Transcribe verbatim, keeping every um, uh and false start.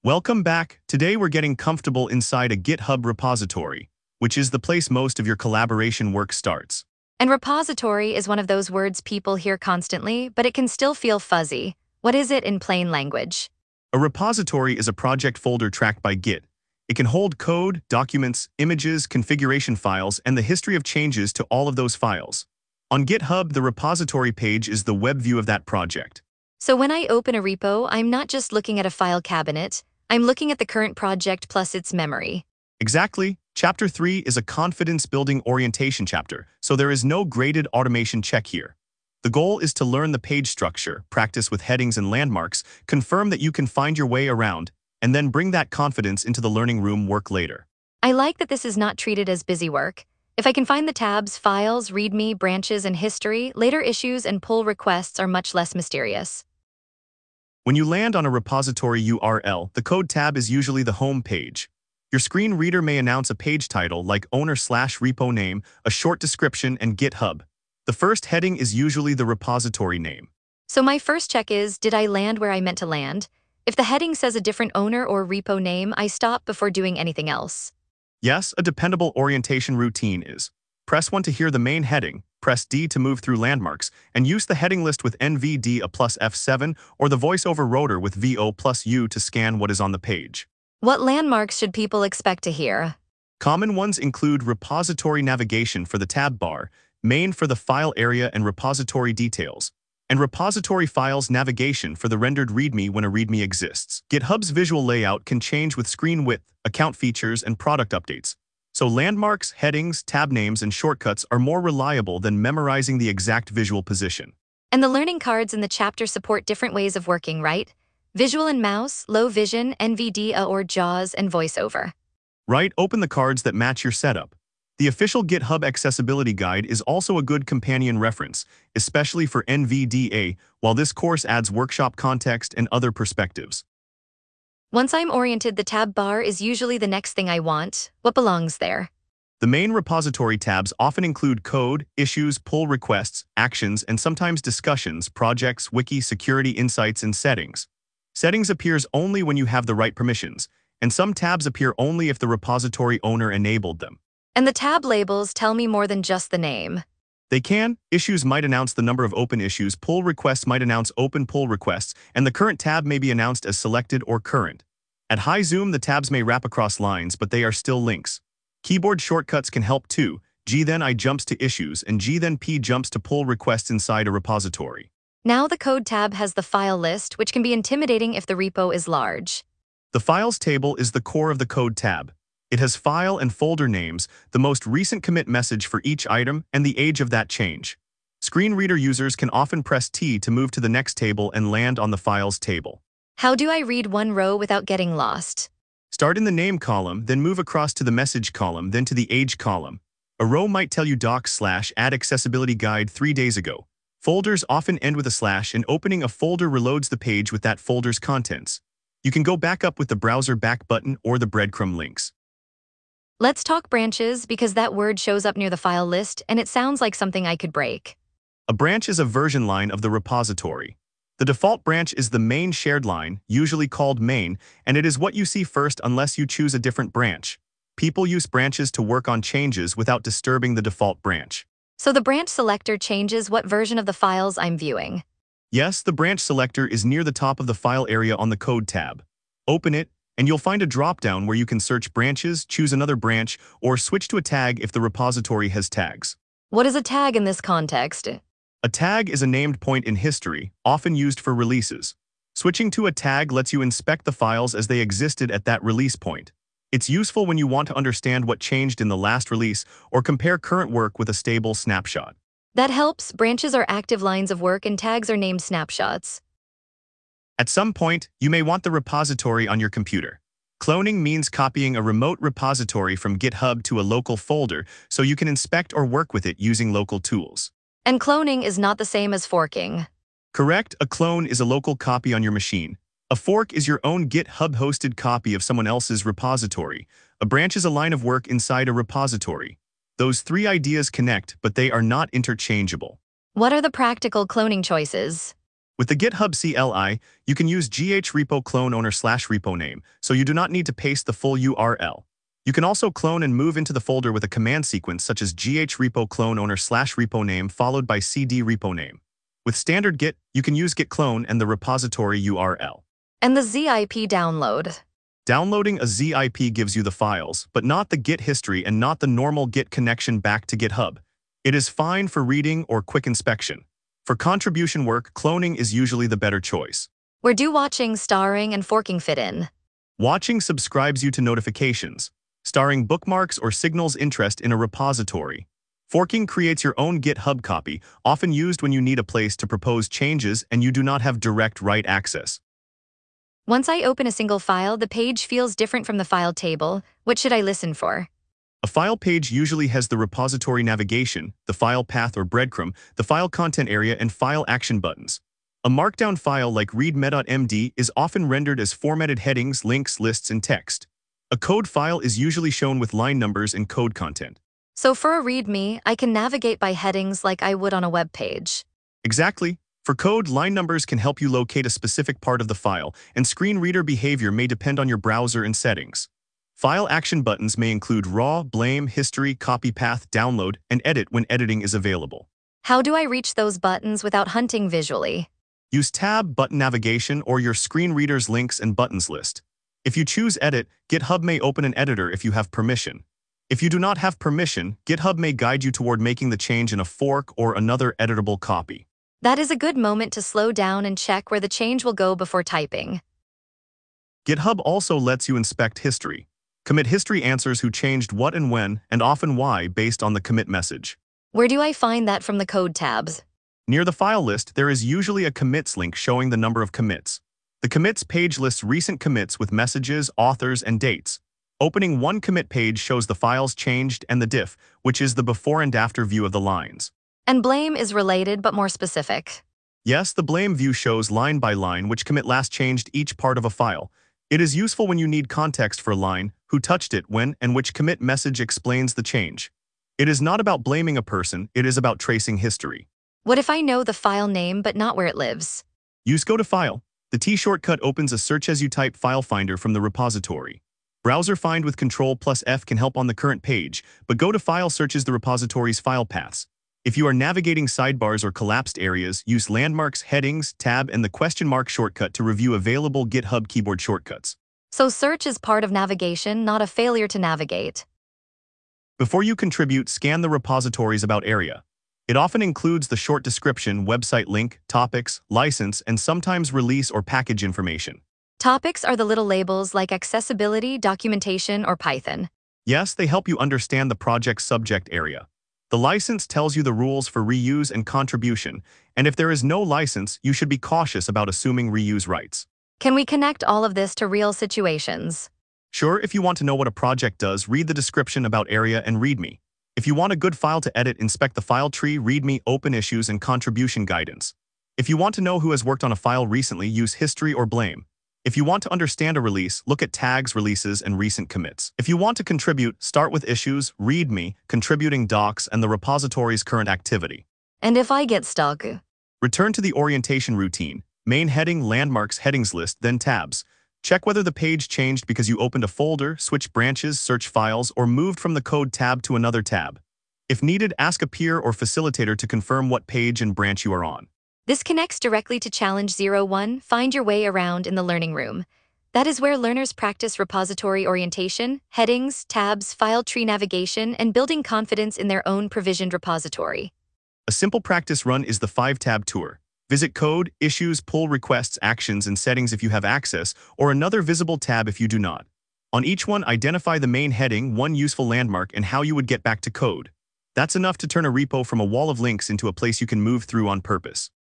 Welcome back. Today we're getting comfortable inside a GitHub repository, which is the place most of your collaboration work starts. And repository is one of those words people hear constantly, but it can still feel fuzzy. What is it in plain language? A repository is a project folder tracked by Git. It can hold code, documents, images, configuration files, and the history of changes to all of those files. On GitHub, the repository page is the web view of that project. So when I open a repo, I'm not just looking at a file cabinet, I'm looking at the current project plus its memory. Exactly. Chapter three is a confidence-building orientation chapter, so there is no graded automation check here. The goal is to learn the page structure, practice with headings and landmarks, confirm that you can find your way around, and then bring that confidence into the learning room work later. I like that this is not treated as busy work. If I can find the tabs, files, README, branches, and history, later issues and pull requests are much less mysterious. When you land on a repository U R L, the code tab is usually the home page. Your screen reader may announce a page title like owner slash repo name, a short description, and GitHub. The first heading is usually the repository name. So my first check is, did I land where I meant to land? If the heading says a different owner or repo name, I stop before doing anything else. Yes, a dependable orientation routine is: press one to hear the main heading, press D to move through landmarks, and use the heading list with N V D A plus F seven or the voiceover rotor with V O plus U to scan what is on the page. What landmarks should people expect to hear? Common ones include repository navigation for the tab bar, main for the file area and repository details, and repository files navigation for the rendered README when a README exists. GitHub's visual layout can change with screen width, account features, and product updates. So landmarks, headings, tab names, and shortcuts are more reliable than memorizing the exact visual position. And the learning cards in the chapter support different ways of working, right? Visual and mouse, low vision, N V D A or JAWS, and voiceover. Right, open the cards that match your setup. The official GitHub accessibility guide is also a good companion reference, especially for N V D A, while this course adds workshop context and other perspectives. Once I'm oriented, the tab bar is usually the next thing I want. What belongs there? The main repository tabs often include code, issues, pull requests, actions, and sometimes discussions, projects, wiki, security insights, and settings. Settings appears only when you have the right permissions, and some tabs appear only if the repository owner enabled them. And the tab labels tell me more than just the name. They can. Issues might announce the number of open issues, pull requests might announce open pull requests, and the current tab may be announced as selected or current. At high zoom, the tabs may wrap across lines, but they are still links. Keyboard shortcuts can help too. G then I jumps to issues, and G then P jumps to pull requests inside a repository. Now the code tab has the file list, which can be intimidating if the repo is large. The files table is the core of the code tab. It has file and folder names, the most recent commit message for each item, and the age of that change. Screen reader users can often press T to move to the next table and land on the files table. How do I read one row without getting lost? Start in the name column, then move across to the message column, then to the age column. A row might tell you docs slash add accessibility guide three days ago. Folders often end with a slash, and opening a folder reloads the page with that folder's contents. You can go back up with the browser back button or the breadcrumb links. Let's talk branches, because that word shows up near the file list and it sounds like something I could break. A branch is a version line of the repository. The default branch is the main shared line, usually called main, and it is what you see first unless you choose a different branch. People use branches to work on changes without disturbing the default branch. So the branch selector changes what version of the files I'm viewing. Yes, the branch selector is near the top of the file area on the code tab. Open it, and you'll find a drop-down where you can search branches, choose another branch, or switch to a tag if the repository has tags. What is a tag in this context? A tag is a named point in history, often used for releases. Switching to a tag lets you inspect the files as they existed at that release point. It's useful when you want to understand what changed in the last release or compare current work with a stable snapshot. That helps. Branches are active lines of work and tags are named snapshots. At some point, you may want the repository on your computer. Cloning means copying a remote repository from GitHub to a local folder so you can inspect or work with it using local tools. And cloning is not the same as forking. Correct, a clone is a local copy on your machine. A fork is your own GitHub-hosted copy of someone else's repository. A branch is a line of work inside a repository. Those three ideas connect, but they are not interchangeable. What are the practical cloning choices? With the GitHub C L I, you can use gh-repo clone owner slash repo name, so you do not need to paste the full U R L. You can also clone and move into the folder with a command sequence such as gh-repo clone owner slash repo name followed by cd repo name. With standard Git, you can use git clone and the repository U R L. And the zip download. Downloading a zip gives you the files, but not the Git history and not the normal Git connection back to GitHub. It is fine for reading or quick inspection. For contribution work, cloning is usually the better choice. Where do watching, starring, and forking fit in? Watching subscribes you to notifications. Starring bookmarks or signals interest in a repository. Forking creates your own GitHub copy, often used when you need a place to propose changes and you do not have direct write access. Once I open a single file, the page feels different from the file table. What should I listen for? A file page usually has the repository navigation, the file path or breadcrumb, the file content area, and file action buttons. A markdown file like readme.md is often rendered as formatted headings, links, lists, and text. A code file is usually shown with line numbers and code content. So for a README, I can navigate by headings like I would on a web page. Exactly. For code, line numbers can help you locate a specific part of the file, and screen reader behavior may depend on your browser and settings. File action buttons may include raw, blame, history, copy path, download, and edit when editing is available. How do I reach those buttons without hunting visually? Use tab, button navigation, or your screen reader's links and buttons list. If you choose edit, GitHub may open an editor if you have permission. If you do not have permission, GitHub may guide you toward making the change in a fork or another editable copy. That is a good moment to slow down and check where the change will go before typing. GitHub also lets you inspect history. Commit history answers who changed what and when, and often why, based on the commit message. Where do I find that from the code tabs? Near the file list, there is usually a commits link showing the number of commits. The commits page lists recent commits with messages, authors, and dates. Opening one commit page shows the files changed and the diff, which is the before and after view of the lines. And blame is related but more specific. Yes, the blame view shows line by line which commit last changed each part of a file. It is useful when you need context for a line, who touched it when, and which commit message explains the change. It is not about blaming a person, it is about tracing history. What if I know the file name but not where it lives? Use Go to File. The T shortcut opens a search as you type file finder from the repository. Browser find with Control plus F can help on the current page, but Go to File searches the repository's file paths. If you are navigating sidebars or collapsed areas, use landmarks, headings, tab, and the question mark shortcut to review available GitHub keyboard shortcuts. So search is part of navigation, not a failure to navigate. Before you contribute, scan the repositories about area. It often includes the short description, website link, topics, license, and sometimes release or package information. Topics are the little labels like accessibility, documentation, or Python. Yes, they help you understand the project's subject area. The license tells you the rules for reuse and contribution, and if there is no license, you should be cautious about assuming reuse rights. Can we connect all of this to real situations? Sure, if you want to know what a project does, read the description about area and README. If you want a good file to edit, inspect the file tree, README, open issues, and contribution guidance. If you want to know who has worked on a file recently, use history or blame. If you want to understand a release, look at tags, releases, and recent commits. If you want to contribute, start with issues, README, contributing docs, and the repository's current activity. And if I get stuck? Return to the orientation routine. Main heading, landmarks, headings list, then tabs. Check whether the page changed because you opened a folder, switched branches, searched files, or moved from the code tab to another tab. If needed, ask a peer or facilitator to confirm what page and branch you are on. This connects directly to Challenge zero one, Find Your Way Around in the Learning Room. That is where learners practice repository orientation, headings, tabs, file tree navigation, and building confidence in their own provisioned repository. A simple practice run is the five-tab tour. Visit Code, Issues, Pull Requests, Actions, and Settings if you have access, or another visible tab if you do not. On each one, identify the main heading, one useful landmark, and how you would get back to code. That's enough to turn a repo from a wall of links into a place you can move through on purpose.